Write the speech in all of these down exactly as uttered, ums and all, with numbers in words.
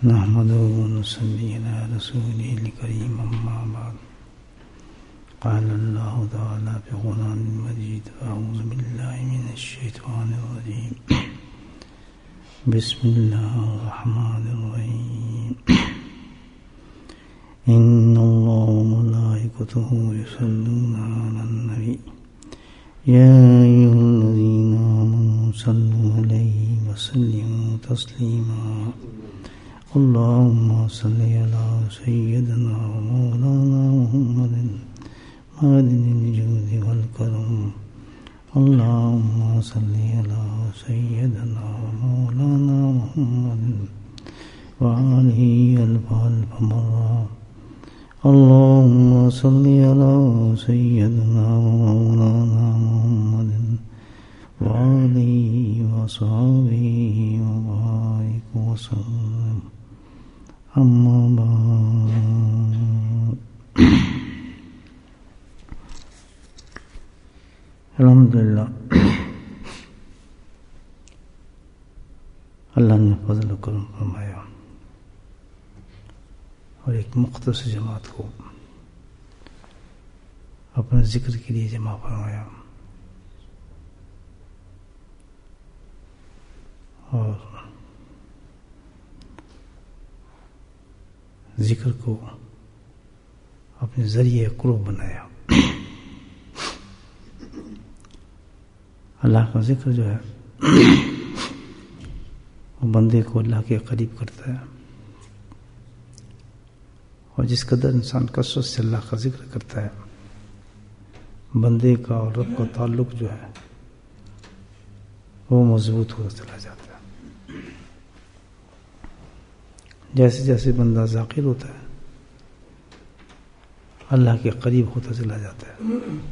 نحمده ونصلي على رسوله الكريم أما بعد قال الله تعالى في القرآن المجيد أعوذ بالله من الشيطان الرجيم بسم الله الرحمن الرحيم إن الله وملائكته يصلون على النبي يا أيها الذين آمنوا صلوا عليه وسلموا تسليما اللهم صل على سيدنا ومولانا محمد معدن الجود والكرم اللهم صل على سيدنا ومولانا محمد وآله ألف ألف مرة اللهم صل على سيدنا ومولانا محمد وآله وصحبه وبارك وسلم أما بعد الحمدللہ اللہ نے فضل و کرم فرمایا اور ایک مختصر جماعت کو اپنے ذکر کے لیے جمع فرمایا اور ذکر کو اپنے ذریعے قرب بنایا. اللہ کا ذکر جو ہے وہ بندے کو اللہ کے قریب کرتا ہے اور جس قدر انسان کثرت سے اللہ کا ذکر کرتا ہے بندے کا اور رب کا تعلق جو ہے وہ مضبوط ہوتا چلا جاتا ہے. جیسے جیسے بندہ ذاکر ہوتا ہے اللہ کے قریب ہوتا چلا جاتا ہے.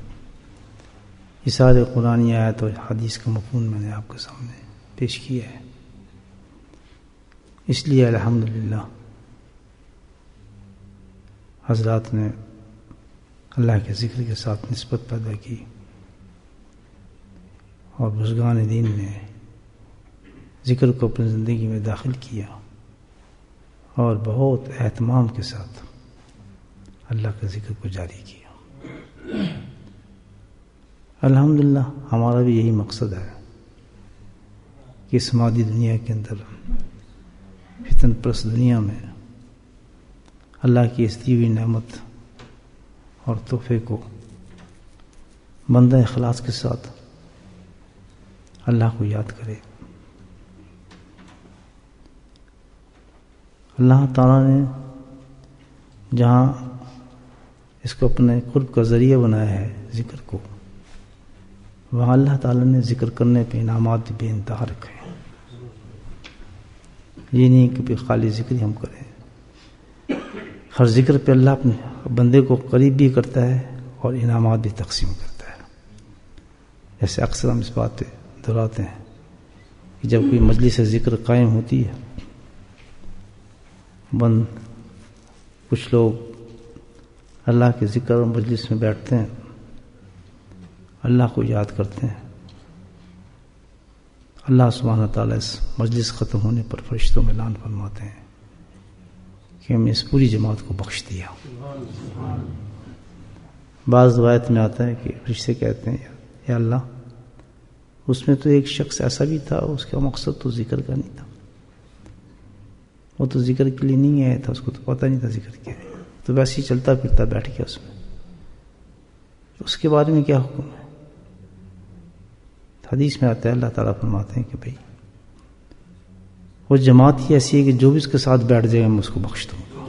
یہ سارے قرآن آیت اور حدیث کا مفہوم میں نے آپ کے سامنے پیش کیا ہے. اس لیے الحمدللہ حضرات نے اللہ کے ذکر کے ساتھ نسبت پیدا کی اور بزرگان دین نے ذکر کو اپنی زندگی میں داخل کیا اور بہت اہتمام کے ساتھ اللہ کے ذکر کو جاری کیا. الحمدللہ ہمارا بھی یہی مقصد ہے کہ اس مادی دنیا کے اندر فتن پرست دنیا میں اللہ کی اس دی ہوئی نعمت اور تحفے کو بندہ اخلاص کے ساتھ اللہ کو یاد کرے. اللہ تعالیٰ نے جہاں اس کو اپنے قرب کا ذریعہ بنایا ہے ذکر کو وہاں اللہ تعالیٰ نے ذکر کرنے پہ انعامات بھی بے انتہا رکھے ہیں. یہ نہیں کہ خالی ذکر ہی ہم کریں. ہر ذکر پہ اللہ اپنے بندے کو قریب بھی کرتا ہے اور انعامات بھی تقسیم کرتا ہے. جیسے اکثر ہم اس بات پہ دہراتے ہیں کہ جب کوئی مجلس ذکر قائم ہوتی ہے بند کچھ لوگ اللہ کے ذکر اور مجلس میں بیٹھتے ہیں اللہ کو یاد کرتے ہیں. اللہ سبحانہ تعالیٰ اس مجلس ختم ہونے پر فرشتوں میں اعلان فرماتے ہیں کہ ہم نے اس پوری جماعت کو بخش دیا. بعض روایت میں آتا ہے کہ فرشتے کہتے ہیں یا اللہ اس میں تو ایک شخص ایسا بھی تھا اس کا مقصد تو ذکر کا نہیں تھا, وہ تو ذکر کے لیے نہیں آیا تھا, اس کو تو پتہ نہیں تھا ذکر کیا ہے, تو ویسے ہی چلتا پھرتا بیٹھ گیا اس میں. اس کے بارے میں کیا حکم ہے؟ حدیث میں آتا ہے اللہ تعالیٰ فرماتے ہیں کہ بھائی وہ جماعت ہی ایسی ہے کہ جو بھی اس کے ساتھ بیٹھ جائے میں اس کو بخش دوں گا.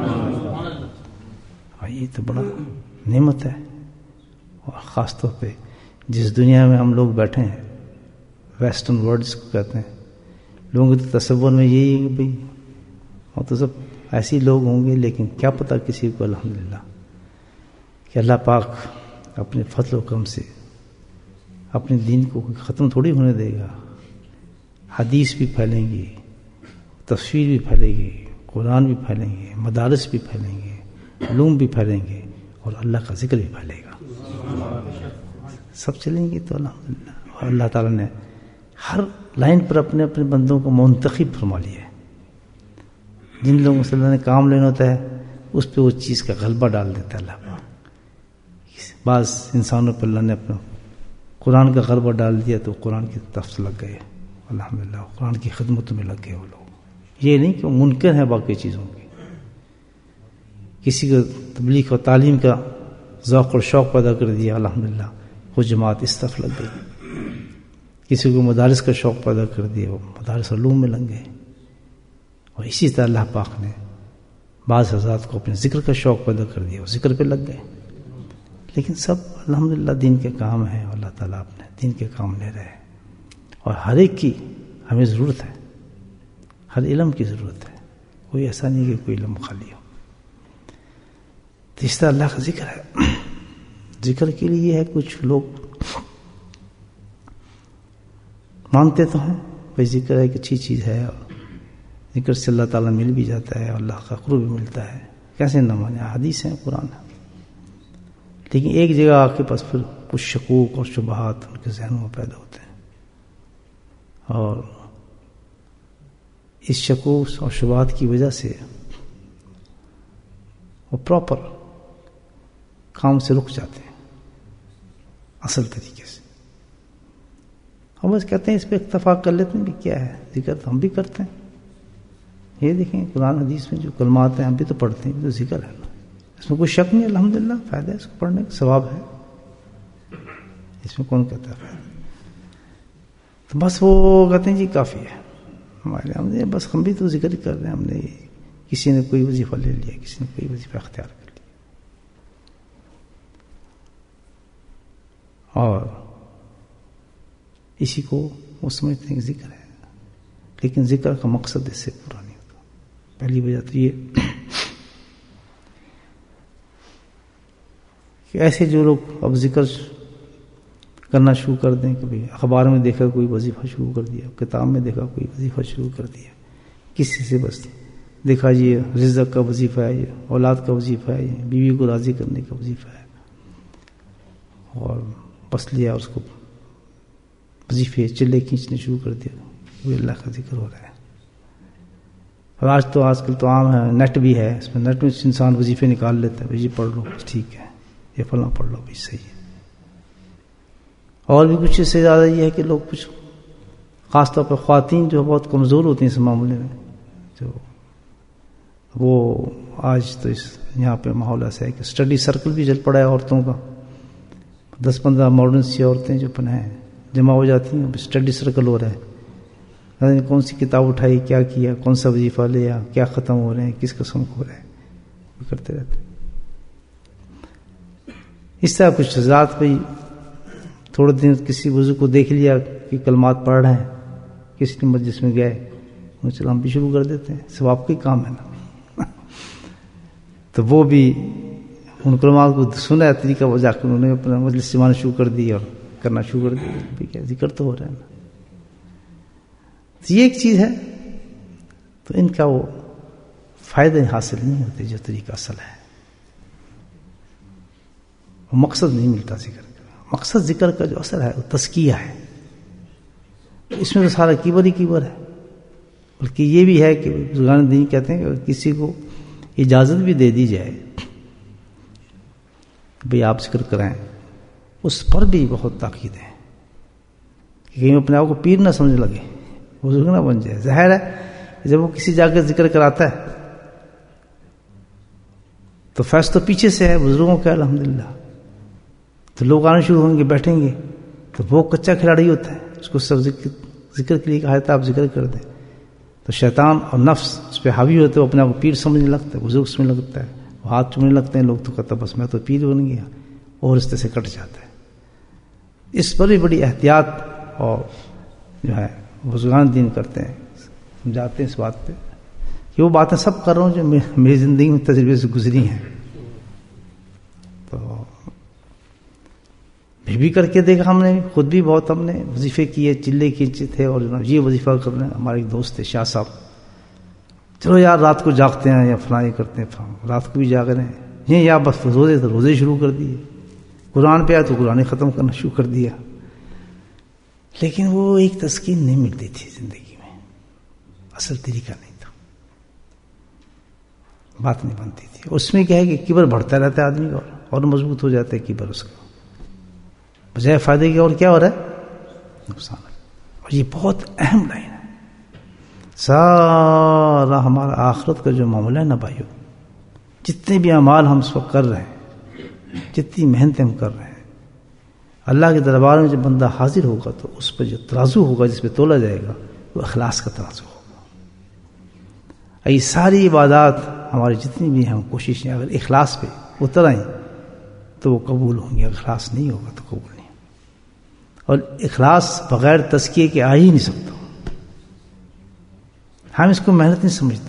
یہ تو بڑا نعمت ہے. اور خاص طور پہ جس دنیا میں ہم لوگ بیٹھے ہیں ویسٹرن ورلڈ جس کو کہتے ہیں, لوگوں کے تصور میں یہی ہے کہ بھائی وہ تو سب ایسے لوگ ہوں گے, لیکن کیا پتہ کسی کو الحمدللہ کہ اللہ پاک اپنے فضل و کرم سے اپنے دین کو ختم تھوڑی ہونے دے گا. حدیث بھی پھیلیں گی, تفسیر بھی پھیلے گی, قرآن بھی پھیلیں گے, مدارس بھی پھیلیں گے, علوم بھی پھیلیں گے اور اللہ کا ذکر بھی پھیلے گا. سب چلیں گے تو الحمدللہ. اور اللہ تعالیٰ نے ہر لائن پر اپنے اپنے بندوں کو منتخب فرما لیا ہے. جن لوگوں سے اللہ نے کام لینا ہوتا ہے اس پہ وہ چیز کا غلبہ ڈال دیتا ہے اللہ پاک. بعض انسانوں پہ اللہ نے اپنا قرآن کا غلبہ ڈال دیا تو قرآن کی طرف لگ گئے, الحمدللہ قرآن کی خدمتوں میں لگ گئے وہ لوگ. یہ نہیں کہ منکر ہیں باقی چیزوں کی, کسی کو تبلیغ و تعلیم کا ذوق اور شوق پیدا کر دیا, الحمدللہ وہ جماعت اس طرف لگ گئی. کسی کو مدارس کا شوق پیدا کر دیا, وہ مدارس علوم میں لگ گئے. اور اسی طرح اللہ پاک نے بعض حضرات کو اپنے ذکر کا شوق پیدا کر دیا, وہ ذکر پہ لگ گئے. لیکن سب الحمدللہ دین کے کام ہیں, اللہ تعالیٰ اپنے دین کے کام لے رہے ہیں. اور ہر ایک کی ہمیں ضرورت ہے, ہر علم کی ضرورت ہے. کوئی ایسا نہیں کہ کوئی علم خالی ہو. تو اس طرح اللہ کا ذکر ہے. ذکر کے لیے یہ ہے, کچھ لوگ مانتے تو ہیں بھائی ذکر ایک اچھی چیز ہے, اور ذکر سے اللہ تعالیٰ مل بھی جاتا ہے اور اللہ کا قرب بھی ملتا ہے. کیسے نہ مانے, حدیث ہیں, قرآن ہے. لیکن ایک جگہ آ کے پاس پھر کچھ شکوک اور شبہات ان کے ذہنوں میں پیدا ہوتے ہیں, اور اس شکوک اور شبہات کی وجہ سے وہ پراپر کام سے رک جاتے ہیں اصل طریقے سے. ہم بس کہتے ہیں اس پہ اکتفا کر لیتے ہیں کہ کیا ہے ذکر, تو ہم بھی کرتے ہیں. یہ دیکھیں قرآن حدیث میں جو کلمات ہیں ہم بھی تو پڑھتے ہیں, تو ذکر ہے نا, اس میں کوئی شک نہیں. الحمدللہ فائدہ ہے اس کو پڑھنے کا, ثواب ہے, اس میں کون کہتا ہے فائدہ. تو بس وہ کہتے ہیں جی کافی ہے ہمارے, ہم نے بس ہم بھی تو ذکر ہی کر رہے ہیں. ہم نے کسی نے کوئی وظیفہ لے لیا, کسی نے کوئی وظیفہ اختیار کر لیا, اور اسی کو وہ سمجھتے ہیں کہ ذکر ہے. لیکن ذکر کا مقصد اس سے پورا نہیں ہوتا. پہلی وجہ تو یہ کہ ایسے جو لوگ اب ذکر کرنا شروع کر دیں, کبھی اخبار میں دیکھا کوئی وظیفہ شروع کر دیا, کتاب میں دیکھا کوئی وظیفہ شروع کر دیا, کسی سے بس دیکھا یہ رزق کا وظیفہ ہے, یہ اولاد کا وظیفہ ہے, یہ بیوی کو راضی کرنے کا وظیفہ ہے, اور بس لیا اس کو وظیفے چلے کھینچنے شروع کر دیا. وہ اللہ کا ذکر ہو رہا ہے. اور آج تو آج کل تو عام ہے, نیٹ بھی ہے, اس میں نیٹ میں انسان وظیفے نکال لیتا ہے, یہ پڑھ لو ٹھیک ہے, یہ فلاں پڑھ لو بھی صحیح ہے. اور بھی کچھ اس سے زیادہ یہ ہے کہ لوگ کچھ خاص طور پر خواتین جو بہت کمزور ہوتی ہیں اس معاملے میں, جو وہ آج تو اس یہاں پہ ماحول ایسا ہے کہ اسٹڈی سرکل بھی چل پڑا ہے عورتوں کا. دس پندرہ ماڈرن سی عورتیں جو اپنے جمع ہو جاتی ہیں, اسٹڈی سرکل ہو رہا ہے, کون سی کتاب اٹھائی, کیا کیا, کون سا وظیفہ لیا, کیا ختم ہو رہے ہیں, کس قسم کو ہو رہے ہیں, وہ کرتے رہتے. اس طرح کچھ حضرات بھی تھوڑے دن کسی بزرگ کو دیکھ لیا کہ کلمات پڑھ رہے ہیں, کسی نے مجلس میں گئے, چلو ہم بھی شروع کر دیتے ہیں, سب آپ کا ہی کام ہے نا. تو وہ بھی ان کلمات کو سنا طریقہ وہ جا کر انہوں نے اپنا مجلس جمانا شروع کر دی اور کرنا شروع کر دیا. کیا ذکر تو ہو رہا ہے نا. یہ ایک چیز ہے, تو ان کا وہ فائدے حاصل نہیں ہوتے جو طریقہ اصل ہے, وہ مقصد نہیں ملتا ذکر کا. مقصد ذکر کا جو اثر ہے وہ تزکیہ ہے. اس میں تو سارا کیبر ہی کیبر ہے. بلکہ یہ بھی ہے کہ بزرگان دین کہتے ہیں کہ کسی کو اجازت بھی دے دی جائے کہ بھئی آپ ذکر کریں, اس پر بھی بہت تاکید ہے کہ کہیں اپنے آپ کو پیر نہ سمجھ لگے, بزرگ نہ بن جائے. ظاہر ہے جب وہ کسی جا کے ذکر کراتا ہے تو فیض تو پیچھے سے ہے بزرگوں کا الحمدللہ, تو لوگ آنے شروع ہوں گے, بیٹھیں گے, تو وہ کچا کھلاڑی ہوتا ہے, اس کو سب ذکر, ذکر کے لیے کہا جاتا ہے آپ ذکر کر دیں. تو شیطان اور نفس اس پہ حاوی ہوتے, وہ اپنے آپ کو پیر سمجھنے لگتا ہے, بزرگ سمجھنے لگتا ہے, وہ ہاتھ چومنے لگتے ہیں لوگ, تو کہتا بس میں تو پیر بن گیا, اور رستے سے کٹ جاتا ہے. اس پر بھی بڑی احتیاط اور جو ہے بزرگان دین کرتے ہیں, سمجھاتے ہیں اس بات پہ کہ وہ باتیں سب کر رہا ہوں جو میری زندگی میں تجربے سے گزری ہیں. تو پھر بھی کر کے دیکھا ہم نے, خود بھی بہت ہم نے وظیفے کیے, چلے کھینچے تھے, اور یہ وظیفہ کر رہے ہیں. ہمارے ایک دوست تھے شاہ صاحب, چلو یار رات کو جاگتے ہیں یا فلاں کرتے ہیں, رات کو بھی جاگ رہے ہیں, یہ یا بس روزے تو روزے شروع کر دیے, قرآن پہ آیا تو قرآن ختم کرنا شروع کر دیا. لیکن وہ ایک تسکین نہیں ملتی تھی زندگی میں, اصل طریقہ نہیں تھا. بات نہیں بنتی تھی. اس میں کیا ہے کہ کبر بڑھتا رہتا ہے آدمی کا اور مضبوط ہو جاتا ہے کبر اس کا, بجائے فائدے کی اور کیا ہو رہا ہے نقصان. اور یہ بہت اہم لائن ہے. سارا ہمارا آخرت کا جو معاملہ ہے نا بھائیو, جتنے بھی اعمال ہم اس وقت کر رہے ہیں, جتنی محنتیں ہم کر رہے ہیں, اللہ کے دربار میں جب بندہ حاضر ہوگا تو اس پہ جو ترازو ہوگا جس پہ تولا جائے گا وہ اخلاص کا ترازو ہوگا. یہ ساری عبادات ہماری جتنی بھی ہم کوششیں اگر اخلاص پہ اتر آئیں تو وہ قبول ہوں گی, اخلاص نہیں ہوگا تو قبول نہیں. اور اخلاص بغیر تزکیے کے آ ہی نہیں سکتا. ہم اس کو محنت نہیں سمجھتے.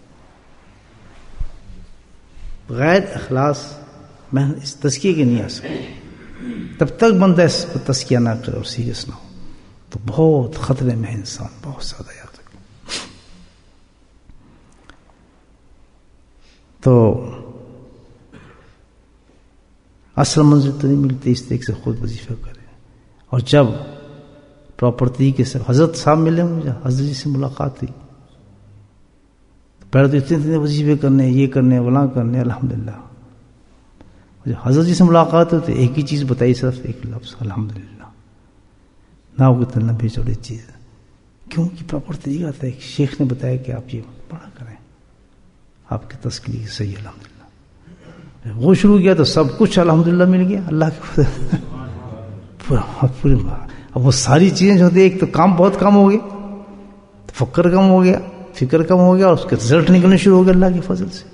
بغیر اخلاص محنت اس تزکیے کے نہیں آ سکتے. تب تک بندہ اس پر تزکیہ نہ کرے اور سیریس نہ ہو تو بہت خطرے میں انسان, بہت زیادہ یاد رکھے. تو اصل منزل تو نہیں ملتی, اس طریقے سے خود وظیفہ کرے. اور جب پراپر طریقے سے حضرت صاحب ملے مجھے, حضرت جی سے ملاقات ہوئی, پہلے تو اتنے اتنے وظیفے کرنے, یہ کرنے, ولاں کرنے, الحمدللہ. جب حضرت جی سے ملاقات ہوئی تو ایک ہی چیز بتائی, صرف ایک لفظ الحمدللہ. نہ وہ کتنے لمبی چوڑی چیز, کیونکہ پراپر طریقہ تھا. ایک شیخ نے بتایا کہ آپ یہ پڑھا کریں, آپ کی تسکیہ صحیح الحمدللہ. وہ شروع کیا تو سب کچھ الحمدللہ مل گیا اللہ کے پورے. اب وہ ساری چیزیں جو ہوتی, ایک تو کام بہت کم ہو گیا, فکر کم ہو گیا, فکر کم ہو گیا, اور اس کے رزلٹ نکلنے شروع ہو گئے اللہ کے فضل سے.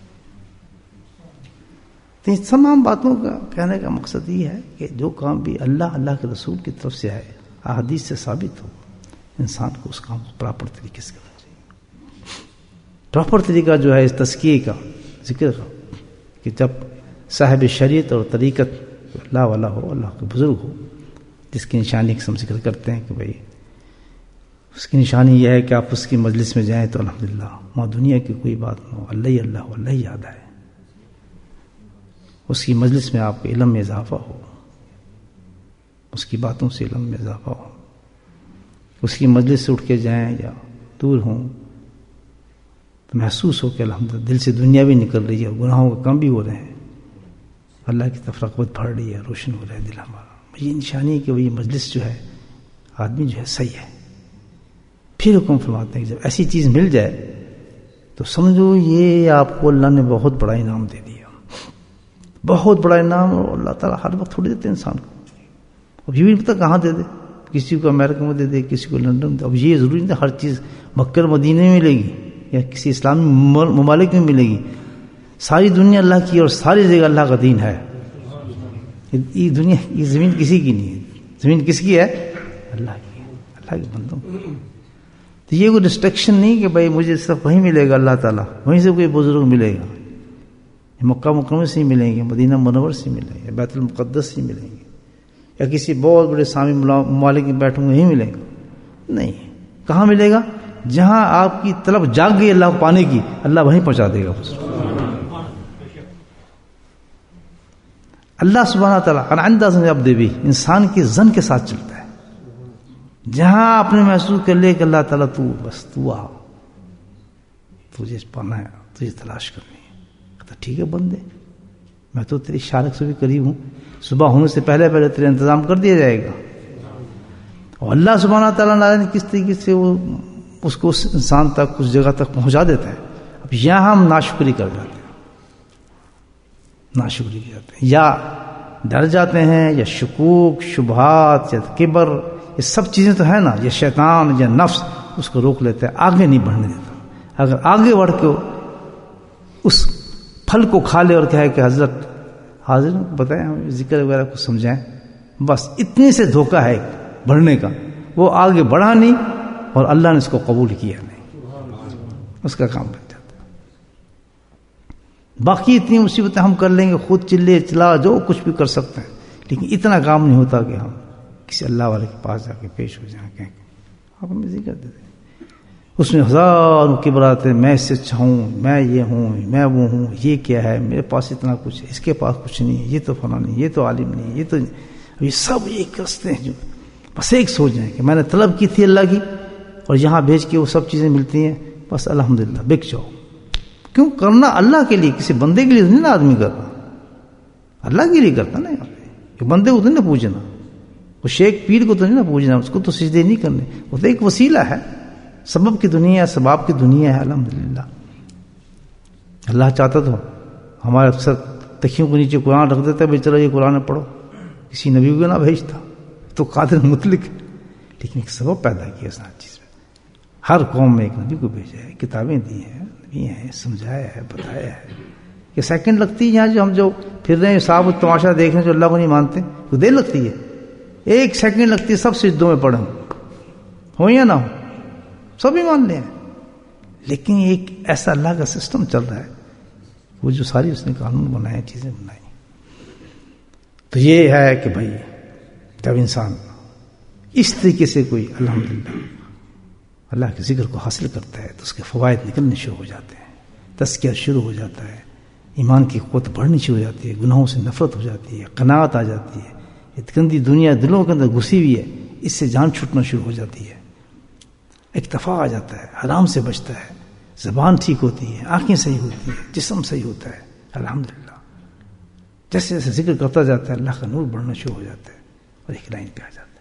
تو ان تمام باتوں کا کہنے کا مقصد یہ ہے کہ جو کام بھی اللہ اللہ کے رسول کی طرف سے آئے, احادیث سے ثابت ہو, انسان کو اس کام کو پراپر طریقے سے کرنا چاہیے. پراپر طریقہ جو ہے اس تزکیے کا ذکر کا, کہ جب صاحب شریعت اور طریقت اللہ والا ہو, اللہ کے بزرگ ہو, جس کی نشانی کا ہم ذکر کرتے ہیں کہ بھائی اس کی نشانی یہ ہے کہ آپ اس کی مجلس میں جائیں تو الحمدللہ وہاں دنیا کی کوئی بات نہ ہو, اللہ ہی اللہ ہو, اللہ ہی یاد آئے. اس کی مجلس میں آپ کے علم میں اضافہ ہو, اس کی باتوں سے علم میں اضافہ ہو. اس کی مجلس سے اٹھ کے جائیں یا دور ہوں تو محسوس ہو کہ الحمدللہ دل سے دنیا بھی نکل رہی ہے, گناہوں کا کم بھی ہو رہے ہیں, اللہ کی طرف رغبت بڑھ رہی ہے, روشن ہو رہا ہے دل ہمارا. یہ نشانی ہے کہ وہی مجلس جو ہے, آدمی جو ہے صحیح ہے. پھر حکم فرماتے ہیں کہ جب ایسی چیز مل جائے تو سمجھو یہ آپ کو اللہ نے بہت بڑا انعام دے دیا, بہت بڑا انعام. اور اللہ تعالیٰ ہر وقت تھوڑی دیتے انسان کو. اب یہ بھی نہیں پتا کہاں دے دے, کسی کو امریکہ میں دے دے, کسی کو لندن میں. اب یہ ضروری نہیں ہر چیز مکہ مدینے میں ملے گی یا کسی اسلامی ممالک میں ملے گی. ساری دنیا اللہ کی اور ساری جگہ اللہ کا دین ہے. یہ دنیا, یہ زمین کسی کی نہیں ہے. زمین کس کی ہے؟ اللہ کی ہے, اللہ کے بندوں. تو یہ کوئی ریسٹرکشن نہیں کہ بھائی مجھے صرف وہیں ملے گا اللہ تعالیٰ, وہیں سے کوئی بزرگ ملے گا, مکہ مکرمہ سے ہی ملیں گے, مدینہ منور سے ملیں گے, بیت المقدس سے ملیں گے, یا کسی بہت بڑے اسلامی ممالک میں بیٹھوں گے, وہیں ملیں گے. نہیں, کہاں ملے گا؟ جہاں آپ کی طلب جاگ گئی اللہ کو پانے کی, اللہ وہیں پہنچا دے گا. اللہ سبحانہ تعالیٰ عند ظن العبد بھی انسان کے ظن کے ساتھ چلتا ہے. جہاں آپ نے محسوس کر لیا کہ اللہ تعالیٰ تو بس تو آ, تجھے پانا ہے, تجھے تلاش کرنی ہے, کہتا ٹھیک ہے بندے, میں تو تیری شارک سے بھی قریب ہوں, صبح ہونے سے پہلے پہلے تیرے انتظام کر دیا جائے گا. اور اللہ سبحانہ تعالیٰ نے کس طریقے سے وہ اس کو اس انسان تک, اس جگہ تک پہنچا دیتا ہے. اب یہاں ہم ناشکری کر جاتے ہیں, ناشکری کر جاتے ہیں, یا ڈر جاتے ہیں, یا شکوک شبہات یا کبر, یہ سب چیزیں تو ہے نا, یہ شیطان یا نفس اس کو روک لیتا ہے, آگے نہیں بڑھنے دیتا. اگر آگے بڑھ کے اس پھل کو کھا لے اور کہے کہ حضرت حاضر بتائیں, ہمیں ذکر وغیرہ کو سمجھائیں, بس اتنے سے دھوکہ ہے بڑھنے کا. وہ آگے بڑھا نہیں اور اللہ نے اس کو قبول کیا نہیں, اس کا کام بن جاتا ہے. باقی اتنی مصیبتیں ہم کر لیں گے, خود چلے چلا جو کچھ بھی کر سکتے ہیں, لیکن اتنا کام نہیں ہوتا کہ ہم کسی اللہ والے کے پاس جا کے پیش ہو جائیں کہ آپ ہمیں ذکر دے دیں. اس میں ہزاروں کبرات ہیں, میں اس سے اچھا ہوں, میں یہ ہوں, میں وہ ہوں, یہ کیا ہے, میرے پاس اتنا کچھ ہے, اس کے پاس کچھ نہیں, یہ تو فلاں نہیں, یہ تو عالم نہیں, یہ تو نہیں. یہ سب ایک رستے ہیں جو بس ایک سوچ جائیں کہ میں نے طلب کی تھی اللہ کی اور یہاں بھیج کے وہ سب چیزیں ملتی ہیں, بس الحمدللہ بک جاؤ, کیوں کرنا اللہ کے لیے، کسی بندے کے لیے نہیں نا آدمی کر رہا، اللہ کے لیے کرتا نا. کہ بندے کو تو نہیں پوجنا، وہ شیخ پیر کو تو نہیں نا پوجنا، اس کو تو سجدے نہیں کرنے، وہ تو ایک وسیلہ ہے، سبب کی دنیا ہے، سباب کی دنیا ہے. الحمدللہ اللہ چاہتا تو ہمارے اکثر تکیوں کے نیچے قرآن رکھ دیتا ہے، بھائی چلو یہ قرآن پڑھو، کسی نبی کو نہ بھیجتا، تو قادر مطلق ہے. لیکن ایک سبب پیدا کیا اس چیز میں، ہر قوم میں ایک نبی کو بھیجا ہے، کتابیں دی ہیں، نبی ہیں، سمجھایا ہے، بتایا ہے. کہ سیکنڈ لگتی ہے یہاں جو ہم جو پھر رہے ہیں صاحب تماشا دیکھ رہے ہیں جو اللہ کو نہیں مانتے، وہ دیر لگتی ہے، ایک سیکنڈ لگتی ہے سب سجدوں میں پڑھیں ہو یا نہ ہو، سب ہی مان لیں. لیکن ایک ایسا اللہ کا سسٹم چل رہا ہے، وہ جو ساری اس نے قانون بنائے، چیزیں بنائی. تو یہ ہے کہ بھائی جب انسان اس طریقے سے کوئی الحمدللہ اللہ کے ذکر کو حاصل کرتا ہے تو اس کے فوائد نکلنے شروع ہو جاتے ہیں، تزکیہ شروع ہو جاتا ہے، ایمان کی قوت بڑھنی شروع ہو جاتی ہے، گناہوں سے نفرت ہو جاتی ہے، قناعت آ جاتی ہے. یہ گندی دنیا دلوں کے اندر گھسی ہوئی ہے، اس سے جان چھوٹنا شروع ہو جاتی ہے، اکتفا آ جاتا ہے، حرام سے بچتا ہے، زبان ٹھیک ہوتی ہے، آنکھیں صحیح ہوتی ہیں، جسم صحیح ہوتا ہے. الحمدللہ جیسے جیسے ذکر کرتا جاتا ہے اللہ کا نور بڑھنا شروع ہو جاتا ہے اور ایک لائن پہ آ جاتا ہے.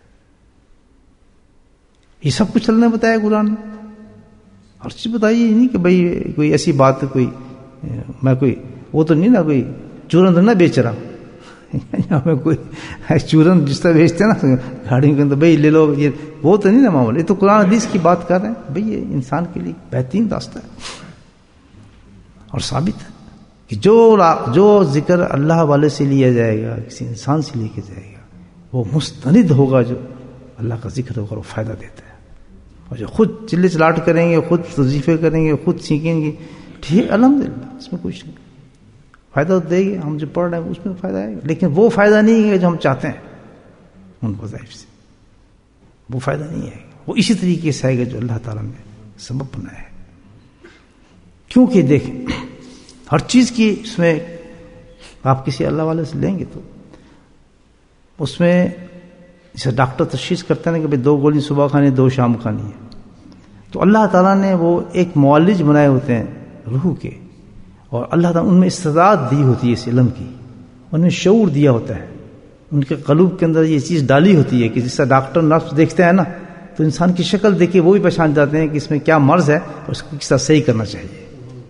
یہ سب کچھ چلنے بتایا قرآن نے، ہر چیز بتائی. یہ نہیں کہ بھائی کوئی ایسی بات کوئی میں کوئی وہ تو نہیں نا کوئی چورن تو نہ بیچ رہا یہاں میں کوئی چورن جس طرح بیچتے ہیں نا گاڑیوں کے اندر، بھائی لے لو، یہ وہ تو نہیں نا معاملہ. یہ تو قرآن حدیث کی بات کر رہے ہیں. بھائی یہ انسان کے لیے بہترین راستہ ہے اور ثابت ہے کہ جو جو ذکر اللہ والے سے لیا جائے گا، کسی انسان سے لے کے جائے گا، وہ مستند ہوگا. جو اللہ کا ذکر ہوگا وہ فائدہ دیتا ہے. اور جو خود چلے چلاٹ کریں گے، خود وظیفے کریں گے، خود سیکھیں گے، ٹھیک الحمدللہ اس میں کچھ نہیں، فائدہ تو دے گی. ہم جو پڑھ رہے ہیں اس میں فائدہ آئے گا، لیکن وہ فائدہ نہیں ہے جو ہم چاہتے ہیں ان وظائف سے، وہ فائدہ نہیں آئے گا. وہ اسی طریقے سے آئے گا جو اللہ تعالیٰ نے سبب بنایا ہے. کیونکہ دیکھیں ہر چیز کی اس میں آپ کسی اللہ والے سے لیں گے تو اس میں جیسے ڈاکٹر تشخیص کرتے ہیں کہ بھائی دو گولی صبح کھانی، دو شام کھانی ہے، تو اللہ تعالیٰ نے وہ ایک معالج بنائے ہوتے ہیں روح کے، اور اللہ تعالیٰ ان میں استعداد دی ہوتی ہے اس علم کی، ان میں شعور دیا ہوتا ہے، ان کے قلوب کے اندر یہ چیز ڈالی ہوتی ہے کہ جس طرح ڈاکٹر نرس دیکھتے ہیں نا تو انسان کی شکل دیکھ کے وہ بھی پہچان جاتے ہیں کہ اس میں کیا مرض ہے اور اس کو کس طرح صحیح کرنا چاہیے.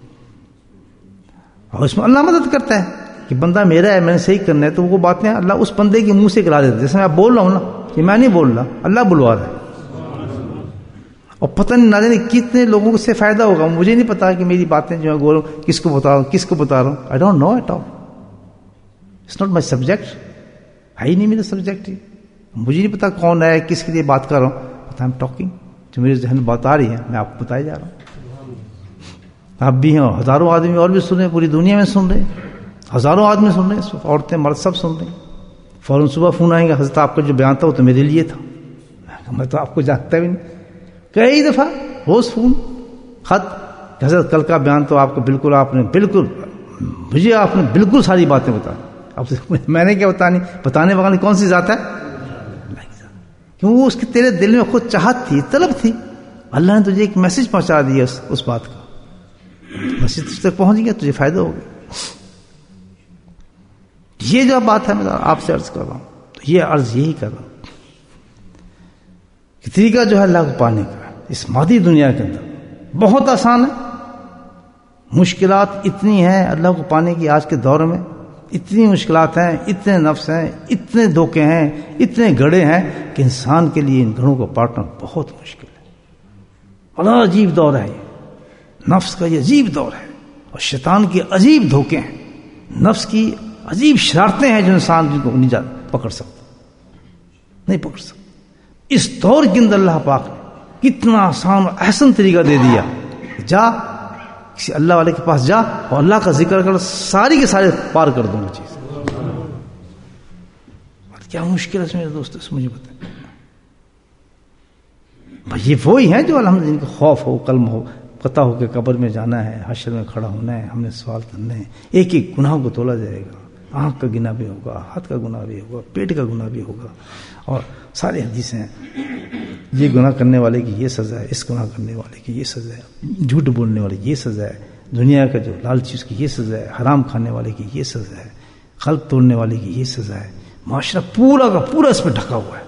اور اس میں اللہ مدد کرتا ہے کہ بندہ میرا ہے، میں نے صحیح کرنا ہے، تو وہ باتیں اللہ اس بندے کے منہ سے کرا دیتے. جیسے میں بول رہا ہوں نا کہ میں نہیں بول رہا، اللہ بلوا رہا ہے. اور پتہ نہیں نہ جانے کتنے لوگوں سے فائدہ ہوگا، مجھے نہیں پتا کہ میری باتیں جو ہے گول کس کو بتا رہا ہوں، کس کو بتا رہا ہوں. I don't know at all, it's not my subject, ہے ہی نہیں میرا سبجیکٹ. مجھے نہیں پتا کون ہے، کس کے لیے بات کر رہا ہوں. بٹ آئی ایم ٹاکنگ، جو میرے ذہن میں بات آ رہی ہے میں آپ کو بتایا جا رہا ہوں. آپ بھی ہیں، ہزاروں آدمی اور بھی سن رہے ہیں، پوری دنیا میں سن رہے ہیں، ہزاروں آدمی سن رہے ہیں، عورتیں مرد سب سن رہے ہیں. فوراً صبح فون آئیں گے، حضرت آپ کا جو بیان تھا وہ تو میرے لیے تھا، میں تو آپ کو جانتا بھی نہیں. کئی دفعہ روز فون خط، حضرت کل کا بیان تو آپ کو بالکل آپ نے بالکل مجھے آپ نے بالکل ساری باتیں بتا. اب میں نے کیا بتانی، بتانے والی کون سی ذات ہے؟ کیوں وہ اس کے تیرے دل میں خود چاہت تھی، طلب تھی. اللہ نے تجھے ایک میسج پہنچا دیا اس, اس بات کا، میسج تجھ تک پہنچ گیا، تجھے فائدہ ہو گیا. یہ جو بات ہے میں آپ سے عرض کر رہا ہوں، تو یہ عرض یہی کر رہا ہوں کہ طریقہ جو ہے اللہ کو پانے کا اس مادی دنیا کے اندر بہت آسان ہے. مشکلات اتنی ہیں اللہ کو پانے کی، آج کے دور میں اتنی مشکلات ہیں، اتنے نفس ہیں، اتنے دھوکے ہیں، اتنے گڑھے ہیں کہ انسان کے لیے ان گڑھوں کو پاٹنا بہت مشکل ہے. بڑا عجیب دور ہے یہ، نفس کا یہ عجیب دور ہے، اور شیطان کے عجیب دھوکے ہیں، نفس کی عجیب شرارتیں ہیں جو انسان جن کو نہیں جا پکڑ سکتا، نہیں پکڑ سکتا. اس دور کے اندر اللہ پاک نے کتنا آسان اور احسن طریقہ دے دیا، جا کسی اللہ والے کے پاس جا اور اللہ کا ذکر کر، ساری کے سارے پار کر دوں گا چیز. کیا مشکل ہے اس میرے دوست، اس مجھے بتائیں. یہ وہی ہیں جو الحمدللہ ان کا خوف ہو، قلم ہو، پتہ ہو کہ قبر میں جانا ہے، حشر میں کھڑا ہونا ہے، ہم نے سوال کرنے ہیں، ایک ایک گناہ کو تولا جائے گا. آنکھ کا گناہ بھی ہوگا، ہاتھ کا گناہ بھی ہوگا، پیٹ کا گناہ بھی ہوگا، اور سارے حدیثیں ہیں یہ گناہ کرنے والے کی یہ سزا ہے، اس گناہ کرنے والے کی یہ سزا ہے، جھوٹ بولنے والے کی یہ سزا ہے، دنیا کا جو لالچی اس کی یہ سزا ہے، حرام کھانے والے کی یہ سزا ہے، قلب توڑنے والے کی یہ سزا ہے. معاشرہ پورا کا پورا اس میں ڈھکا ہوا ہے،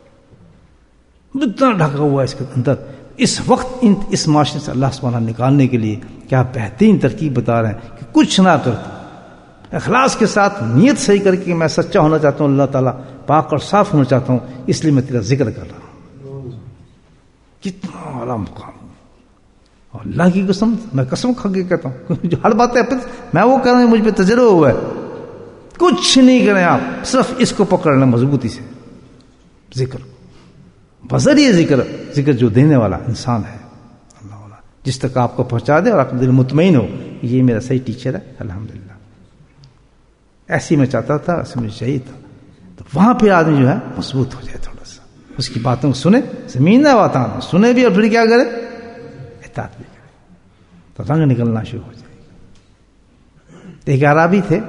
اتنا ڈھکا ہوا ہے اس کے اندر. اس وقت ان اس معاشرے سے اللہ سبحانہ نکالنے کے لیے کیا بہترین ترکیب بتا رہے ہیں کہ کچھ نہ کر تو اخلاص کے ساتھ نیت صحیح کر کے میں سچا ہونا چاہتا ہوں، اللہ تعالیٰ پاک اور صاف ہونا چاہتا ہوں، اس لیے میں تیرا ذکر کر رہا ہوں. کتنا اعلیٰ مقام. اور اللہ کی قسم، میں قسم کھا کے کہتا ہوں، جو ہر بات ہے میں وہ کر رہا ہوں، مجھ پہ تجربہ ہوا ہے. کچھ نہیں کریں آپ، صرف اس کو پکڑ لیں مضبوطی سے، ذکر بذریعہ ذکر ذکر جو دینے والا انسان ہے اللہ والا، جس تک آپ کو پہنچا دے اور آپ دل مطمئن ہو یہ میرا صحیح ٹیچر ہے الحمدللہ. ایسی میں چاہتا تھا، ایسے مجھے چاہیے تھا. تو وہاں پہ آدمی جو ہے مضبوط ہو جائے، تھوڑا سا اس کی باتوں کو سنے، زمین ہے بات سنے بھی اور پھر کیا کرے، اطاعت بھی کرے، تو رنگ نکلنا شروع ہو جائے گا. ایک عربی تھے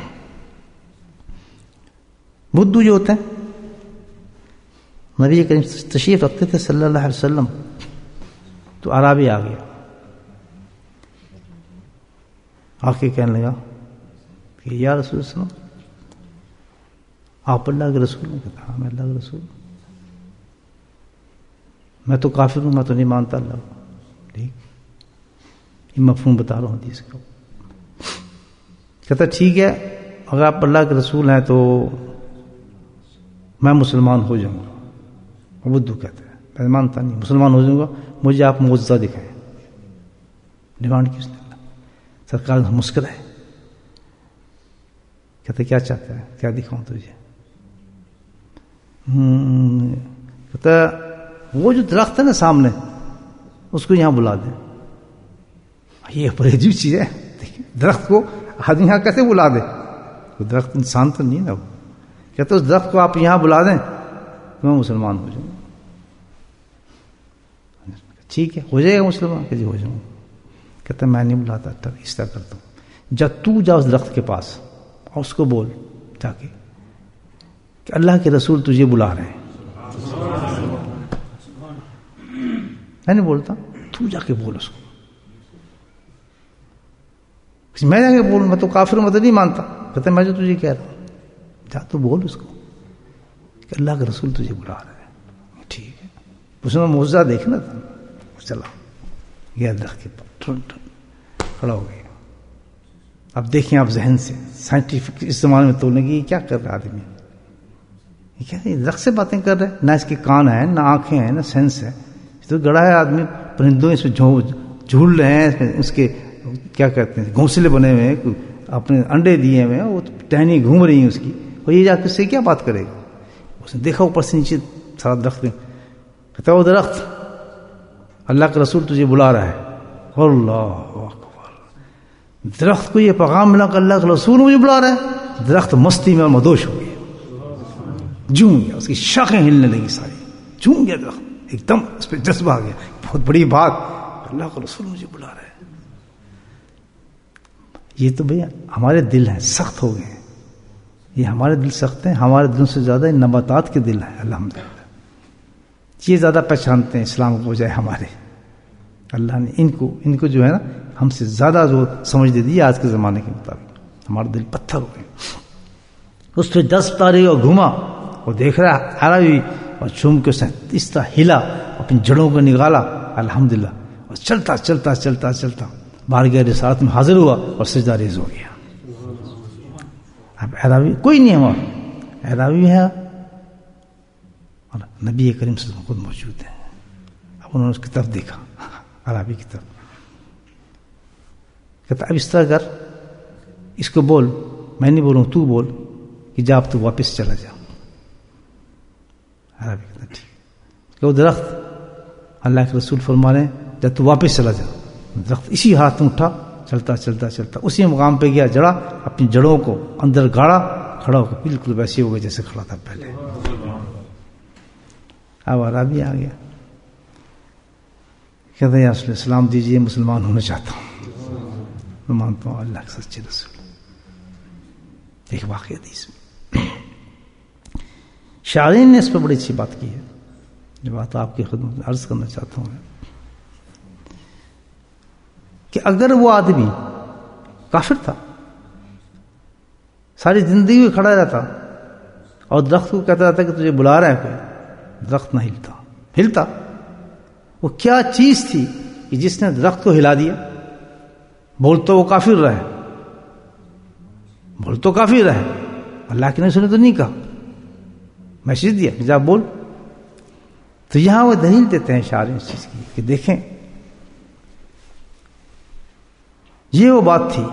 بدھو جو ہوتے ہیں، نبی کریم تشریف رکھتے تھے صلی اللہ علیہ وسلم، تو عربی آ گیا، آ کے کہنے لگا کہ یا رسول اللہ آپ اللہ کے رسول ہیں؟ کہتا ہاں میں اللہ کے رسول ہوں. میں تو کافر ہوں، میں تو نہیں مانتا اللہ کو. ٹھیک، یہ مفہوم بتا رہا ہوں حدیث کا. کہتا ٹھیک ہے، اگر آپ اللہ کے رسول ہیں تو میں مسلمان ہو جاؤں گا. بدھو کہتے ہیں میں مانتا نہیں، مسلمان ہو جاؤں گا، مجھے آپ معجزہ دکھائیں. ڈیمانڈ کی اس نے. سرکار مسکرائے، کہتے کیا چاہتا ہے، کیا دکھاؤں تجھے؟ کہتا وہ جو درخت ہے نا سامنے اس کو یہاں بلا دیں. یہ بڑی عجیب چیز ہے، درخت کو آدمی یہاں کیسے بلا دے؟ وہ درخت انسان تو نہیں نا. وہ کہتے اس درخت کو آپ یہاں بلا دیں تو میں مسلمان ہو جاؤں. ٹھیک ہے، ہو جائے گا مسلمان؟ کہ جی ہو جاؤں. کہتا میں نہیں بلاتا، اس طرح کرتا ہوں، جب تو جا اس درخت کے پاس اور اس کو بول جا کے کہ اللہ کے رسول تجھے بلا رہے ہیں. میں نہیں بولتا، تو جا کے بول اس کو. میں جا کے بول، میں تو کافر مت نہیں مانتا. کہتا میں جو تجھے کہہ رہا ہوں جا تو بول اس کو کہ اللہ کے رسول تجھے بلا رہے ہیں. ٹھیک ہے، اس نے معجزہ دیکھنا تھا. چلا گیا درخت کے پاس، ٹھن ٹھن کھڑا ہو گیا. اب دیکھیں آپ ذہن سے سائنٹیفک اس زمانے میں تولنے کی کیا کر رہا آدمی، یہ کیا درخت سے باتیں کر رہے ہیں، نہ اس کے کان ہیں نہ آنکھیں ہیں نہ سینس ہے. تو گڑا ہے آدمی، پرندوں اس میں جھول رہے ہیں، اس کے کیا کہتے ہیں گھونسلے بنے ہوئے ہیں، اپنے انڈے دیے ہوئے ہیں، وہ ٹہنی گھوم رہی ہیں اس کی، اور یہ جا کے اس سے کیا بات کرے گا؟ اس نے دیکھا اوپر سے نیچے سارا درخت، کہتا وہ درخت اللہ کا رسول تجھے بلا رہا ہے. اللہ اکبر. درخت کو یہ پیغام ملا کہ اللہ کا رسول مجھے بلا رہا ہے. درخت مستی میں اور مدوش ہو گیا، جھوم گیا، اس کی شاخیں ہلنے لگی ساری، جھوم گیا درخت ایک دم. اس پہ جذبہ آ گیا، بہت بڑی بات، اللہ کا رسول مجھے بلا رہا ہے. یہ تو بھیا ہمارے دل ہیں سخت ہو گئے ہیں، یہ ہمارے دل سخت ہیں. ہمارے دلوں سے زیادہ ان نباتات کے دل ہیں الحمدللہ. یہ زیادہ پہچانتے ہیں اسلام کو بجائے ہمارے. اللہ نے ان کو ان کو جو ہے نا ہم سے زیادہ جو سمجھ دے دی آج کے زمانے کے مطابق. ہمارے دل پتھر ہو گئے. اس پہ دس تاریخ اور گھوما اور دیکھ رہا آرا بھی، اور چوم کے اس نے اس طرح ہلا، اپنی جڑوں کو نکالا الحمدللہ، اور چلتا چلتا چلتا چلتا بارگاہ رسالت میں حاضر ہوا اور سجدہ ریز ہو گیا. اب عربی کوئی نہیں ہمارا، عربی ہے اور نبی کریم صلی اللہ علیہ وسلم خود موجود ہیں. اب انہوں نے اس کی طرف دیکھا، عربی کی طرف، کہتا اب اس طرح کر، اس کو بول، میں نہیں بولوں تو بول کہ جا اب تو واپس چلا جا. عربی کہتا ٹھیک. کہ وہ درخت اللہ کے رسول فرما رہے ہیں جب تو واپس چلا جا. درخت اسی ہاتھ میں اٹھا، چلتا چلتا چلتا اسی مقام پہ گیا، جڑا اپنی جڑوں کو اندر گاڑا، کھڑا ہو کے بالکل ویسے ہو گیا جیسے کھڑا تھا پہلے. اب عربی آ گیا، کہتے ہیں یا رسول اسلام دیجیے، مسلمان ہونا چاہتا ہوں، میں مانتا ہوں اللہ کے سچے رسول. ایک واقعہ حدیث میں شاعرین نے اس پہ بڑی اچھی بات کی ہے، جو بات آپ کی خدمت میں عرض کرنا چاہتا ہوں کہ اگر وہ آدمی کافر تھا، ساری زندگی میں کھڑا رہتا اور درخت کو کہتا رہتا کہ تجھے بلا رہا ہے کوئی، درخت نہ ہلتا ہلتا وہ کیا چیز تھی کہ جس نے درخت کو ہلا دیا؟ بول تو وہ کافر رہے، بول تو کافر رہے، اللہ کے نبی نے تو نہیں کہا، میسج دیا کہ جا بول. تو یہاں وہ دلیل دیتے ہیں شاعر اس چیز کی کہ دیکھیں یہ وہ بات تھی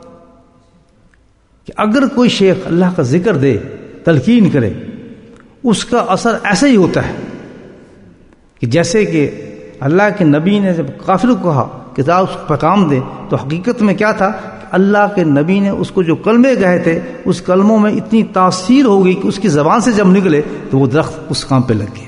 کہ اگر کوئی شیخ اللہ کا ذکر دے، تلقین کرے، اس کا اثر ایسا ہی ہوتا ہے کہ جیسے کہ اللہ کے نبی نے جب کافر کو کہا کہ آپ اس کو پیغام دے، تو حقیقت میں کیا تھا کہ اللہ کے نبی نے اس کو جو کلمے کہے تھے اس کلموں میں اتنی تاثیر ہو گئی کہ اس کی زبان سے جب نکلے تو وہ درخت اس کام پہ لگ گیا.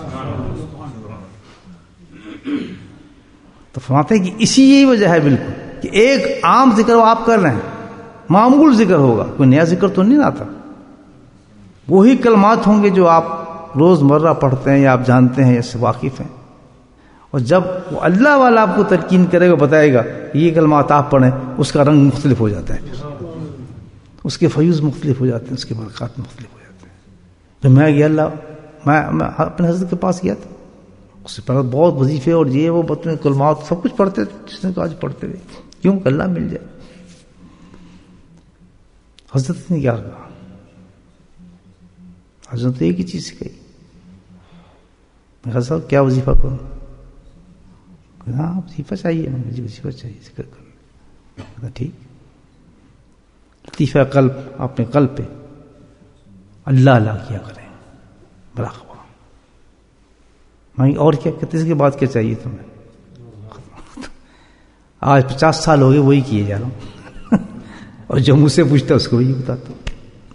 تو فرماتے ہیں کہ اسی یہی وجہ ہے بالکل کہ ایک عام ذکر وہ آپ کر رہے ہیں، معمول ذکر ہوگا، کوئی نیا ذکر تو نہیں آتا، وہی کلمات ہوں گے جو آپ روز مرہ پڑھتے ہیں یا آپ جانتے ہیں یا سے واقف ہیں. اور جب وہ اللہ والا آپ کو تلقین کرے گا، بتائے گا کہ یہ کلمات آپ پڑھیں، اس کا رنگ مختلف ہو جاتا ہے، پھر اس کے فیوز مختلف ہو جاتے ہیں، اس کے برکات مختلف ہو جاتے ہیں. تو میں گیا اللہ میں, میں اپنے حضرت کے پاس گیا تھا، اس سے پہلے بہت وظیفے اور یہ وہ بتنے کلمات سب کچھ پڑھتے تھے، جس نے کہا آج پڑھتے ہوئے کیوں کہ اللہ مل جائے. حضرت نے کیا کہا؟ حضرت ایک ہی چیز کہی، میں کہا صاحب کیا وظیفہ کروں؟ ہاں وظیفہ چاہیے. میں جی وظیفہ چاہیے، ذکر کرنا. ٹھیک، لطیفہ قلب، اپنے قلب پہ اللہ اللہ کیا کریں، بڑا خبر. میں اور کیا کہتے اس کے بعد کیا چاہیے تمہیں؟ آج پچاس سال ہو گئے وہی کیے جا رہا ہوں اور جو مجھ سے پوچھتا اس کو وہی بتاتا ہوں،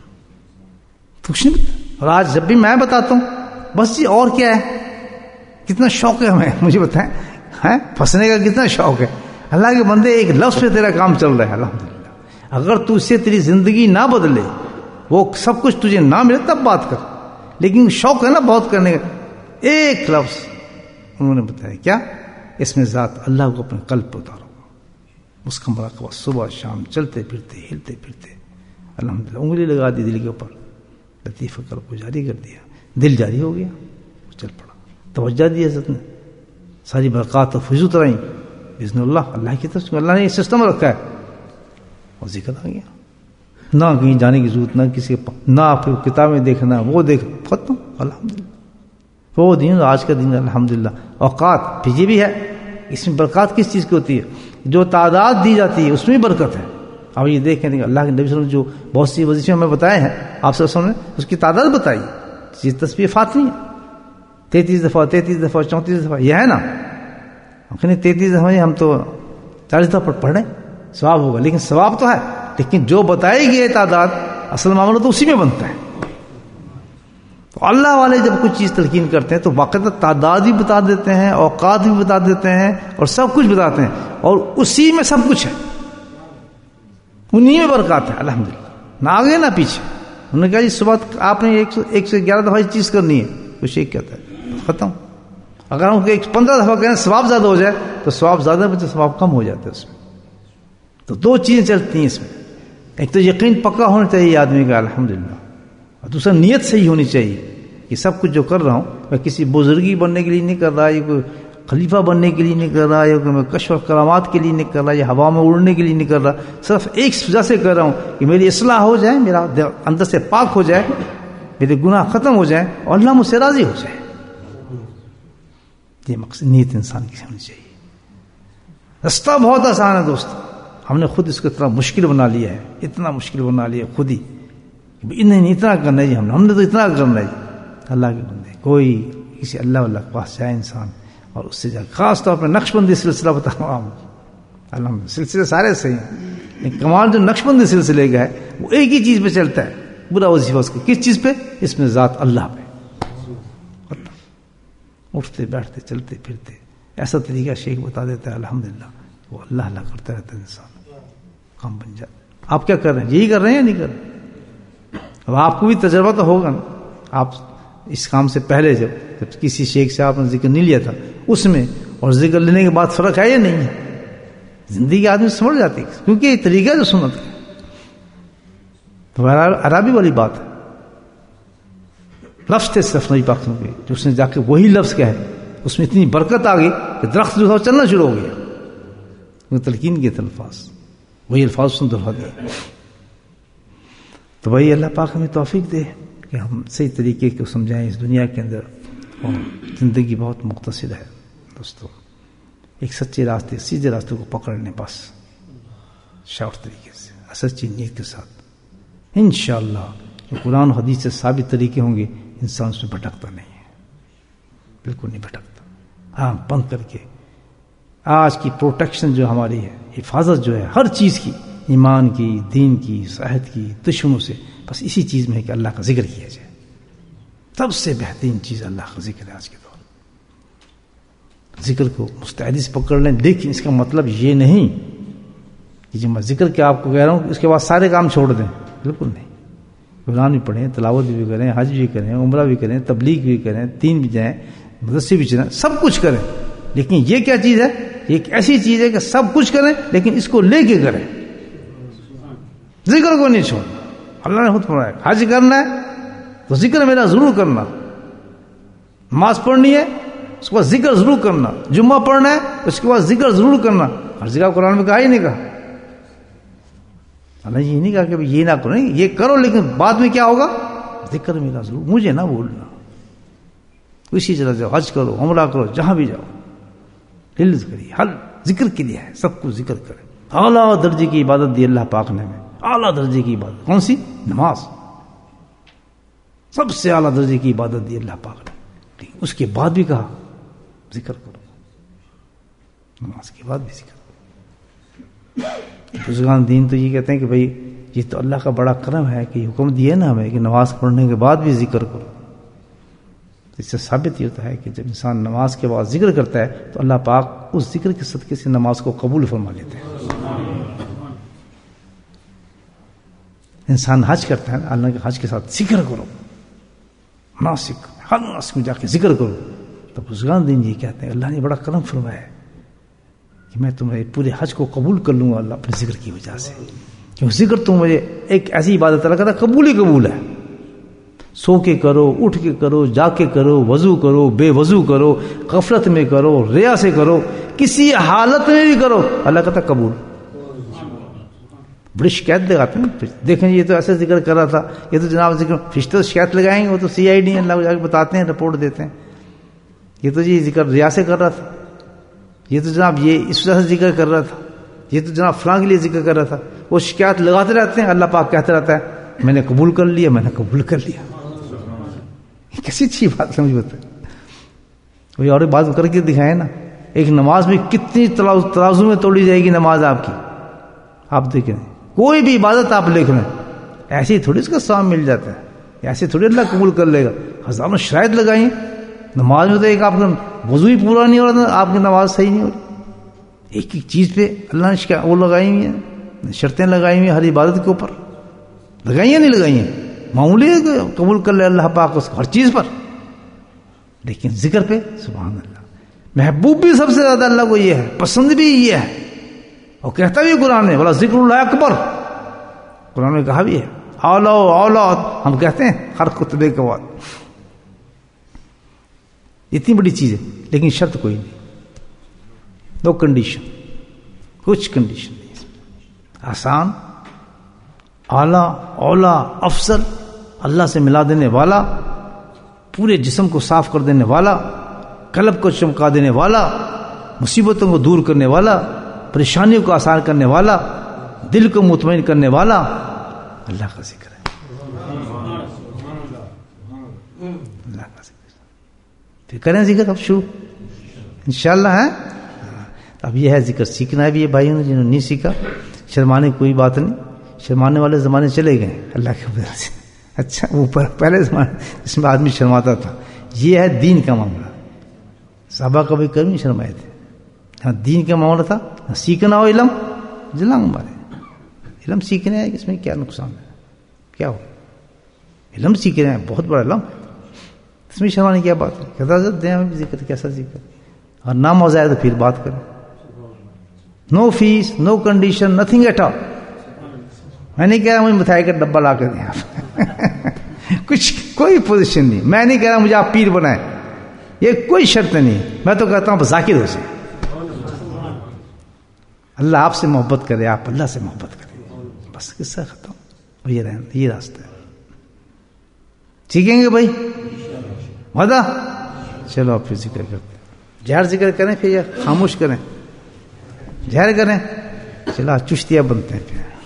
کچھ نہیں بتا. اور آج جب بھی میں بتاتا ہوں بس جی اور کیا ہے، کتنا شوق ہے ہمیں، مجھے بتائیں ہیں پھنسنے کا کتنا شوق ہے. اللہ کے بندے ایک لفظ پہ تیرا کام چل رہا ہے الحمدللہ. اگر تو اس سے تیری زندگی نہ بدلے، وہ سب کچھ تجھے نہ ملے تب بات کر، لیکن شوق ہے نا بہت کرنے کا. ایک لفظ انہوں نے بتایا کیا، اس میں ذات اللہ کو اپنے قلب پہ اتارو، اس کا مراقبہ صبح شام، چلتے پھرتے ہلتے پھرتے. الحمدللہ انگلی لگا دی دل کے اوپر، لطیفہ قلب کو جاری کر دیا، دل جاری ہو گیا، چل پڑا. توجہ دی حضرت نے، ساری برکات و فیض اترائیں باذن اللہ. اللہ کی طرف اللہ نے یہ سسٹم رکھا ہے، اور ذکر آ گیا. نہ کہیں جانے کی ضرورت، نہ کسی نہ آپ کو کتابیں دیکھنا، وہ دیکھ ختم. الحمدللہ وہ دن آج کا دن الحمدللہ. اوقات پھر یہ بھی ہے، اس میں برکات کس چیز کی ہوتی ہے؟ جو تعداد دی جاتی ہے اس میں برکت ہے. اب یہ دیکھیں اللہ کے نبی صلی اللہ علیہ وسلم جو بہت سی وظیفے ہمیں بتائے ہیں، آپ صلی اللہ علیہ وسلم نے اس کی تعداد بتائی. یہ تسبیح فاتحہ ہے تینتیس دفعہ، تینتیس دفعہ، چونتیس دفعہ، یہ ہے نا. ہم کہنے تینتیس دفعہ ہم تو چالیس دفعہ پڑھ رہے ہیں، ثواب ہوگا، لیکن ثواب تو ہے، لیکن جو بتائی گئی تعداد اصل معاملہ تو اسی میں بنتا ہے. تو اللہ والے جب کچھ چیز تلقین کرتے ہیں تو واقعہ تعداد بھی بتا دیتے ہیں، اوقات بھی بتا دیتے ہیں، اور سب کچھ بتاتے ہیں، اور اسی میں سب کچھ ہے، انہی میں برکات ہے الحمدللہ. نہ آگے نہ پیچھے. انہوں نے کہا جی صبح آپ نے ایک سو ایک سے گیارہ دفعہ چیز کرنی ہے، تو شیخ کہتا ہے ختم. اگر ہم ایک پندرہ دفعہ کہیں ثواب زیادہ ہو جائے تو ثواب زیادہ بچے ثواب کم ہو جاتا ہے اس میں. تو دو چیزیں چلتی ہیں اس میں، ایک تو یقین پکا ہونا چاہیے آدمی کا الحمدللہ، اور دوسرا نیت صحیح ہونی چاہیے کہ سب کچھ جو کر رہا ہوں میں کسی بزرگی بننے کے لیے نہیں کر رہا، یا کوئی خلیفہ بننے کے لیے نہیں کر رہا، یا کوئی میں کشف و کرامات کے لیے نہیں کر رہا، یا ہوا میں اڑنے کے لیے نہیں کر رہا. صرف ایک وجہ سے کر رہا ہوں کہ میری اصلاح ہو جائے، میرا اندر سے پاک ہو جائے، میرے گناہ ختم ہو جائیں اور اللہ مجھ سے راضی ہو جائے. یہ مقصد نیت انسان کی ہونی چاہیے. رستہ بہت آسان ہے دوست، ہم نے خود اس کو اتنا مشکل بنا لیا ہے، اتنا مشکل بنا لیا خود ہی. انہیں اتنا کرنا ہے جی، ہم نے ہم نے تو اتنا کرنا ہے. اللہ کے بندے کوئی کسی اللہ اللہ کے پاس جائے انسان اور اس سے جائے، خاص طور پر نقش بندی سلسلہ بتا رہا ہوں. الحمد سلسلے سارے صحیح ہیں، لیکن کمال جو نقش بندی سلسلے کا ہے وہ ایک ہی چیز پہ چلتا ہے، برا وظیفہ اس کو کس چیز پہ؟ اس میں ذات اللہ پہ. اٹھتے بیٹھتے چلتے پھرتے ایسا طریقہ شیخ بتا دیتا ہے الحمدللہ، وہ اللہ اللہ کرتا رہتا ہے، انسان کام بن جاتا. آپ کیا کر رہے ہیں؟ یہی کر رہے ہیں یا نہیں کر رہے؟ اب آپ کو بھی تجربہ تو ہوگا نا. آپ اس کام سے پہلے جب جب کسی شیخ سے آپ نے ذکر نہیں لیا تھا اس میں اور ذکر لینے کے بعد فرق ہے یا نہیں ہے؟ زندگی آدمی سمجھ جاتی ہے، کیونکہ یہ طریقہ جو سنت ہے. تو عربی والی بات ہے، لفظ تھے صرف نبی پاک کے جو اس نے جا کے وہی لفظ کہا ہے، اس میں اتنی برکت آ گئی کہ درخت جو تھا چلنا شروع ہو گیا. تلقین کے الفاظ وہی الفاظ سن دہرا دیا. تو وہی اللہ پاک ہمیں توفیق دے کہ ہم صحیح طریقے کو سمجھائیں اس دنیا کے اندر. اور زندگی بہت مختصر ہے دوستو، ایک سچے راستے سیدھے راستے کو پکڑنے بس شارٹ طریقے سے سچی نیت کے ساتھ انشاءاللہ جو قرآن و حدیث سے ثابت طریقے ہوں گے انسان اس میں بھٹکتا نہیں ہے، بالکل نہیں بھٹکتا. ہاں بند کر کے آج کی پروٹیکشن جو ہماری ہے، حفاظت جو ہے ہر چیز کی، ایمان کی، دین کی، صحت کی، دشمنوں سے، بس اسی چیز میں ہے کہ اللہ کا ذکر کیا جائے. سب سے بہترین چیز اللہ کا ذکر ہے. آج کے دور ذکر کو مستعدی سے پکڑ لیں، لیکن اس کا مطلب یہ نہیں کہ جب میں ذکر کے آپ کو کہہ رہا ہوں اس کے بعد سارے کام چھوڑ دیں، بالکل نہیں. قرآن بھی پڑھیں، تلاوت بھی کریں، حج بھی کریں، عمرہ بھی کریں، تبلیغ بھی کریں، دین بھی جائیں، مدرسے بھی چلیں، سب کچھ کریں. لیکن یہ کیا چیز ہے؟ یہ ایک ایسی چیز ہے کہ سب کچھ کریں لیکن اس کو لے کے کریں، ذکر کو نہیں چھوڑنا. اللہ نے خود فرمایا حج کرنا ہے تو ذکر میرا ضرور کرنا، نماز پڑھنی ہے اس کے بعد ذکر ضرور کرنا، جمعہ پڑھنا ہے اس کے بعد ذکر ضرور کرنا. ہر جگہ قرآن میں کہا ہی نہیں کہا. اللہ یہ نہیں کہا کہ یہ نہ کرو، نہیں یہ کرو لیکن بعد میں کیا ہوگا؟ ذکر میرا ضرور، مجھے نہ بھولنا. اسی طرح جاؤ، حج کرو، عمرہ کرو، جہاں بھی جاؤ دل کریے، حل ذکر کے لیے ہے، سب کچھ ذکر کرے. اعلیٰ درجے کی عبادت دی اللہ پاک نے ہمیں، اعلیٰ درجے کی عبادت. کون سی؟ نماز. سب سے اعلیٰ درجے کی عبادت دی اللہ پاک نے. لیکن اس کے بعد بھی کہا ذکر کرو، نماز کے بعد بھی ذکر کرو. بزرگان دین تو یہ کہتے ہیں کہ بھائی یہ تو اللہ کا بڑا کرم ہے کہ حکم دیا نا ہمیں کہ نماز پڑھنے کے بعد بھی ذکر کرو. اس سے ثابت یہ ہوتا ہے کہ جب انسان نماز کے بعد ذکر کرتا ہے تو اللہ پاک اس ذکر کے صدقے سے نماز کو قبول فرما لیتے ہیں. انسان حج کرتا ہے نا، اللہ کے حج کے ساتھ ذکر کرو، ناسک ہر ناسک میں جا کے ذکر کرو. تو بزرگان دین یہ کہتے ہیں اللہ نے بڑا کرم فرمایا ہے کہ میں تمہیں پورے حج کو قبول کر لوں گا اللہ اپنے ذکر کی وجہ سے. کیوں ذکر تو مجھے ایک ایسی عبادت اللہ کہتا قبول ہی قبول ہے. سو کے کرو، اٹھ کے کرو، جا کے کرو، وضو کرو، بے وضو کرو، غفلت میں کرو، ریا سے کرو، کسی حالت میں بھی کرو، اللہ کہتا قبول. بڑی شکایت لگاتے ہیں، دیکھیں یہ تو ایسے ذکر کر رہا تھا، یہ تو جناب ذکر فرشتے شکایت لگائیں گے، وہ تو سی آئی ڈی اللہ کو جا کے بتاتے ہیں، رپورٹ دیتے ہیں. یہ تو جی ذکر ریا سے کر رہا تھا، یہ تو جناب یہ اس وجہ سے ذکر کر رہا تھا، یہ تو جناب فلاں کے لیے ذکر کر رہا تھا. وہ شکایت لگاتے رہتے ہیں. اللہ پاک کہتا رہتا ہے میں نے قبول کر لیا، میں نے قبول کر لیا. کیسی اچھی بات سمجھ بتا. وہی اور بات کر کے دکھائے نا، ایک نماز میں کتنی ترازو میں توڑی جائے گی نماز آپ کی. آپ دیکھیں کوئی بھی عبادت آپ لکھ لیں، ایسے ہی تھوڑی اس کا ثواب مل جاتا ہے، ایسے تھوڑی اللہ قبول کر لے گا. ہزاروں شرائط لگائیں نماز میں، تو ایک آپ کا وضو ہی پورا نہیں ہو رہا، آپ کی نماز صحیح نہیں ہو رہی. ایک ایک چیز پہ اللہ نے وہ لگائی ہوئی ہیں، شرطیں لگائی ہوئی ہیں ہر عبادت کے اوپر. لگائی ہیں نہیں لگائی ہیں، معمولی ہے کہ قبول کر لے اللہ پاک اس ہر چیز پر. لیکن ذکر پہ سبحان اللہ، محبوب بھی سب سے زیادہ اللہ کو یہ ہے، پسند بھی یہ ہے. اور کہتا بھی قرآن نے بولا ذکر اللہ اکبر، قرآن میں کہا بھی ہے اولا اولا. ہم کہتے ہیں ہر خطبے کے بعد اتنی بڑی چیز ہے، لیکن شرط کوئی نہیں، نو کنڈیشن، کچھ کنڈیشن نہیں. آسان، اعلیٰ، اولا، افضل، اللہ سے ملا دینے والا، پورے جسم کو صاف کر دینے والا، قلب کو چمکا دینے والا، مصیبتوں کو دور کرنے والا، پریشانیوں کو آسان کرنے والا، دل کو مطمئن کرنے والا اللہ کا ذکر ہے. اللہ کا ذکر پھر کریں ذکر اب شروع انشاءاللہ ہے. اب یہ ہے ذکر سیکھنا ہے بھی یہ بھائیوں نے جنہوں نے نہیں سیکھا. شرمانے کوئی بات نہیں، شرمانے والے زمانے چلے گئے اللہ کے وجہ سے. اچھا وہ پہلے زمانے جس میں آدمی شرماتا تھا، یہ ہے دین کا معاملہ. صحابہ کبھی کبھی نہیں شرمائے تھے. ہاں دین کا معاملہ تھا، سیکھنا ہو علم جلانگ مارے. علم سیکھنا ہے اس میں کیا نقصان ہے؟ کیا ہو علم سیکھ رہے ہیں، بہت بڑا علم، اس میں شرمانے کی کیا بات ہے؟ کہتا دیں ہمیں ذکر کیسا ذکر، اور نہ موضوع ہے تو پھر بات کریں، no fees, no condition, nothing at all. میں نہیں کہہ رہا مجھے مٹھائی کا ڈبہ لا کر دیں آپ کچھ کوئی پوزیشن نہیں. میں نہیں کہہ رہا مجھے آپ پیر بنائیں، یہ کوئی شرط نہیں. میں تو کہتا ہوں ذاکر ہو سے اللہ آپ سے محبت کرے، آپ اللہ سے محبت کریں، بس قصہ ختم. یہ رہن یہ راستہ ہے. سیکھیں گے بھائی وعدہ؟ چلو آپ پھر ذکر کرتے ہیں. جہر ذکر کریں پھر یا خاموش کریں؟ جہر کریں. چلو چشتیاں بنتے ہیں پھر.